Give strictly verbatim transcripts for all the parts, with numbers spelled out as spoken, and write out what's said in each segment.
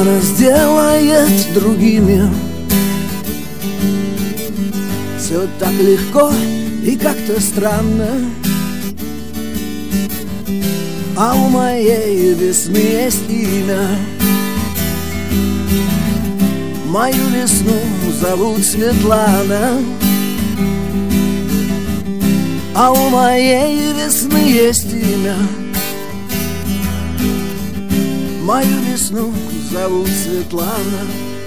Весна нас делает другими. Все так легко и как-то странно. А у моей весны есть имя. Мою весну зовут Светлана. А у моей весны есть имя. Мою весну зовут Светлана.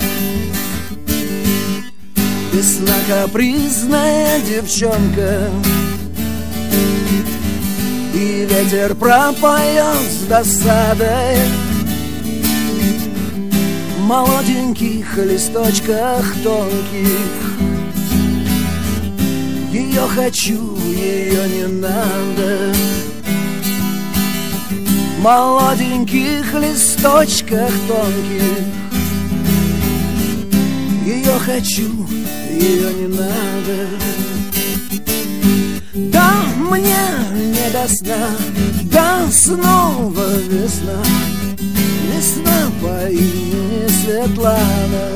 Весна капризная девчонка, и ветер пропоет с досадой в молоденьких листочках тонких. Ее хочу, ее не надо. В молоденьких листочках тонких. Ее хочу, ее не надо. Да мне не до сна, да снова весна. Весна по имени Светлана.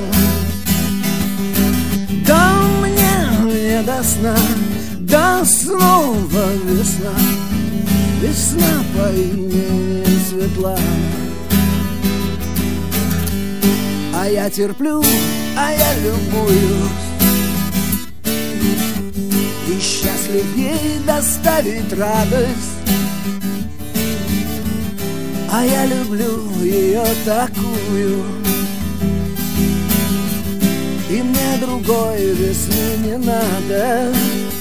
Да мне не до сна, да снова весна. Весна по имени Светлана. А я терплю, а я любуюсь, и счастлив ей доставить радость. А я люблю ее такую, и мне другой весны не надо.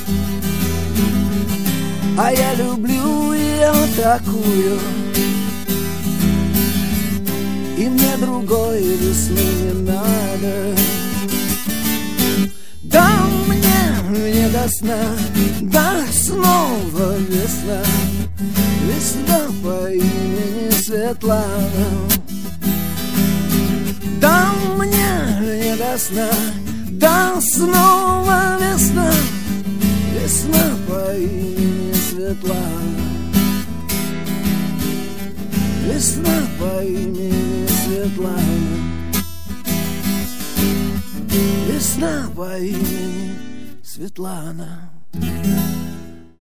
А я люблю ее такую, и мне другой весны не надо. Да мне не до сна, да снова весна. Весна по имени Светлана. Да мне не до сна, да снова весна. Весна по имени Светлана. Весна по имени Светлана. Весна по имени Светлана.